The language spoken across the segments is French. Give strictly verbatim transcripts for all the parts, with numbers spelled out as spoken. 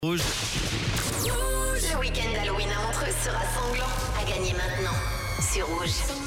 Rouge. Le week-end d'Halloween à Montreux sera sanglant. À gagner maintenant sur Rouge.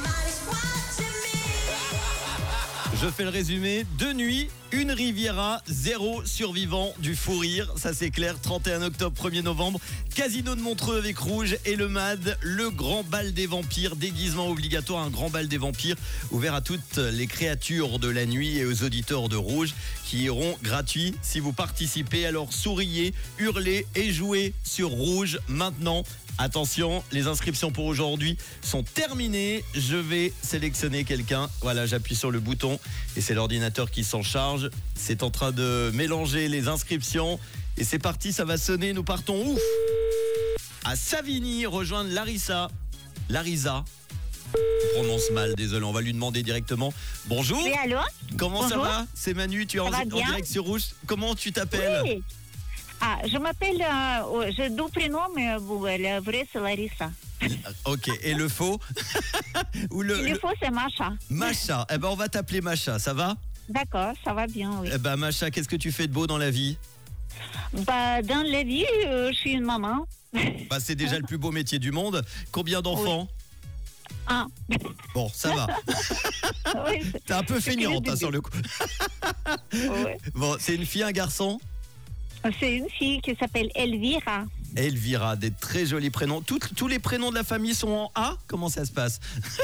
Je fais le résumé. Deux nuits, une Riviera, zéro survivant du fou rire. Ça c'est clair. trente et un octobre, premier novembre. Casino de Montreux avec Rouge et le M A D. Le grand bal des vampires. Déguisement obligatoire. Un grand bal des vampires ouvert à toutes les créatures de la nuit et aux auditeurs de Rouge qui iront gratuits si vous participez. Alors souriez, hurlez et jouez sur Rouge maintenant. Attention, les inscriptions pour aujourd'hui sont terminées. Je vais sélectionner quelqu'un. Voilà, j'appuie sur le bouton et c'est l'ordinateur qui s'en charge. C'est en train de mélanger les inscriptions. Et c'est parti, ça va sonner. Nous partons où ? À Savigny, rejoindre Larissa. Larisa. Je prononce mal, désolé. On va lui demander directement. Bonjour. Oui, allô ? Comment Bonjour. ça va ? C'est Manu, tu es en, Ça va en bien direct sur Rouge. Comment tu t'appelles ? Oui. Ah, je m'appelle, euh, j'ai deux prénoms, mais bon, le vrai c'est Larissa. Ok, et le faux Ou le, Et le le- faux c'est Macha. Macha. Eh ben, on va t'appeler Macha, ça va ? D'accord, ça va bien, oui. Eh ben, Macha, qu'est-ce que tu fais de beau dans la vie ? Bah, dans la vie, euh, je suis une maman. Bah, c'est déjà le plus beau métier du monde. Combien d'enfants ? Ah, Bon, ça va. oui, c'est- T'es un peu c'est que le feignante hein, début. sur le coup. ouais. Bon, c'est une fille, un garçon ? C'est une fille qui s'appelle Elvira. Elvira, des très jolis prénoms. Toutes- tous les prénoms de la famille sont en A ? Comment ça se passe ?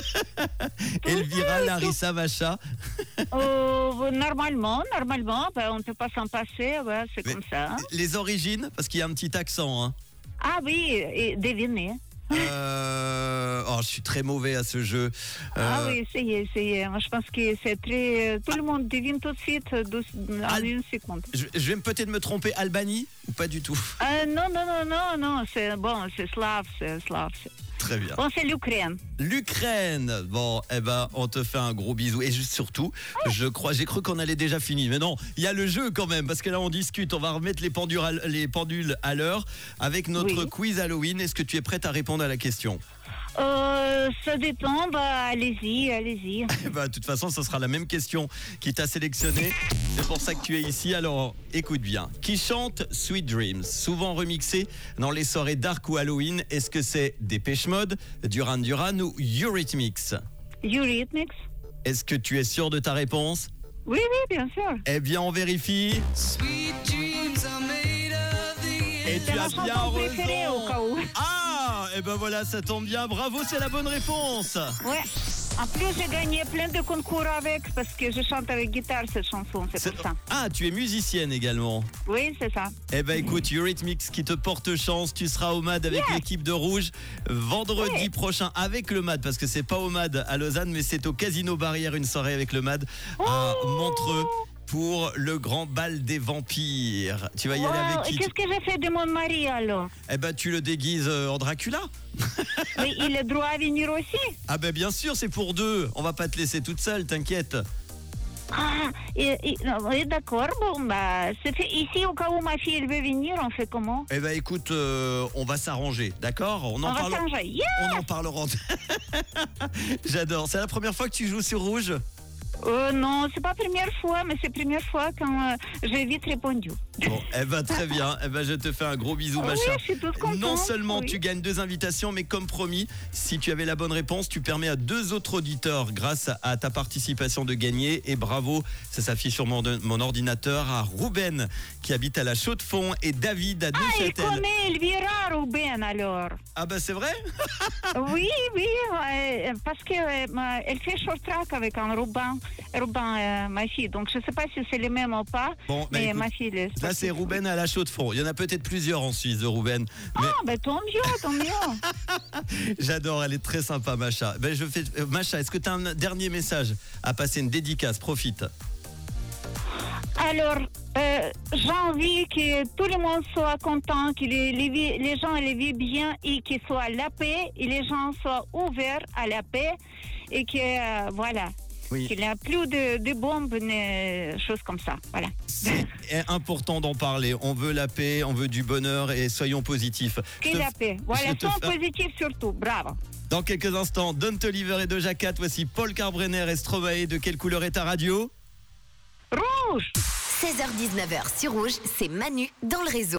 Elvira, Larissa, Macha. Euh, normalement, normalement, bah, on ne peut pas s'en passer, ouais, c'est Mais- comme ça. Les origines ? Parce qu'il y a un petit accent. Hein. Ah oui, et devinez. Euh, Oh, je suis très mauvais à ce jeu. Ah Euh, oui, essayez, essayez. Moi, je pense que c'est très... Tout le monde devine tout de suite de- en Al- une seconde. je, je vais peut-être me tromper. Albanie ? Ou pas du tout ? Euh, non, non, non, non, non, c'est bon, c'est slave, c'est slave. c'est- Très bien. Bon, c'est l'Ukraine. L'Ukraine. Bon, eh ben, on te fait un gros bisou. Et juste surtout, je crois, j'ai cru qu'on allait déjà finir. Mais non, il y a le jeu quand même, parce que là, on discute. On va remettre les pendules à, les pendules à l'heure avec notre Oui. quiz Halloween. Est-ce que tu es prête à répondre à la question ? Euh, ça dépend, bah, allez-y, allez-y. Eh ben, de toute façon, ce sera la même question qui t'a sélectionné. C'est pour ça que tu es ici. Alors, écoute bien. Qui chante Sweet Dreams, souvent remixé dans les soirées dark ou Halloween? Est-ce que c'est Depeche Mode, Duran Duran ou Eurythmics? Eurythmics? Est-ce que tu es sûr de ta réponse? Oui, oui, bien sûr. Eh bien, on vérifie. Et C'est tu ma as bien chanson préférée au cas raison. où. Ah, eh ben voilà, ça tombe bien. Bravo, c'est la bonne réponse. Ouais. En plus, j'ai gagné plein de concours avec parce que je chante avec guitare cette chanson, c'est C'est- pour ça. Ah, tu es musicienne également. Oui, c'est ça. Eh ben écoute, Eurythmics qui te porte chance, tu seras au M A D avec Yes. l'équipe de Rouge vendredi Oui. prochain avec le M A D, parce que c'est pas au M A D à Lausanne, mais c'est au Casino Barrière, une soirée avec le M A D à Oh. Montreux pour le grand bal des vampires. Tu vas y aller Wow, avec et qui? qu'est-ce que j'ai fait de mon mari alors? Eh ben tu le déguises euh, en Dracula. Mais il a droit à venir aussi? Ah ben bien sûr, c'est pour deux. On va pas te laisser toute seule, t'inquiète. Ah, et, et- non, oui, d'accord, bon, bah, c'est fait ici au cas où ma fille elle veut venir, on fait comment? Eh ben écoute, euh, on va s'arranger, d'accord? On en On va parle- changer. Yeah. On en parlera. J'adore. C'est la première fois que tu joues sur Rouge? Euh, non, c'est pas la première fois, mais c'est la première fois quand euh, j'ai vite répondu. Bon, eh ben très bien. Eh ben je te fais un gros bisou, Oui, Macha. je suis toute contente, Non seulement oui. tu gagnes deux invitations, mais comme promis, si tu avais la bonne réponse, tu permets à deux autres auditeurs, grâce à ta participation, de gagner. Et bravo, ça s'affiche sur mon, mon ordinateur, à Ruben qui habite à la Chaux-de-Fonds et David à Ah, il Neuchâtel. connaît Elvira Ruben alors. Ah ben c'est vrai? Oui, oui, euh, parce qu'elle elle fait short track avec un Ruben, Ruben euh, ma fille. Donc je sais pas si c'est le même ou pas, Bon, bah, mais écoute, ma fille... elle est Là sportive. c'est Ruben à la Chaux-de-Fonds. Il y en a peut-être plusieurs en Suisse de Ruben. Mais Ah, ben tant mieux, tant mieux. j'adore, elle est très sympa, Macha. Ben, je fais... euh, Macha, est-ce que tu as un dernier message à passer, une dédicace? Profite. Alors, euh, j'ai envie que tout le monde soit content, que les, les, vi- les gens les vivent bien et qu'il soit la paix et les gens soient ouverts à la paix et que, euh, voilà, Oui. qu'il n'y a plus de, de bombes, ni choses comme ça. Voilà. C'est important d'en parler. On veut la paix, on veut du bonheur et soyons positifs. Que Je te- la paix. Voilà, je te sont fais- positifs surtout. Bravo. Dans quelques instants, Don Toliver et Doja Cat. Voici Paul Carbrenner et Stromae. De quelle couleur est ta radio? Rouge. seize heures dix-neuf heures sur Rouge, c'est Manu dans le réseau.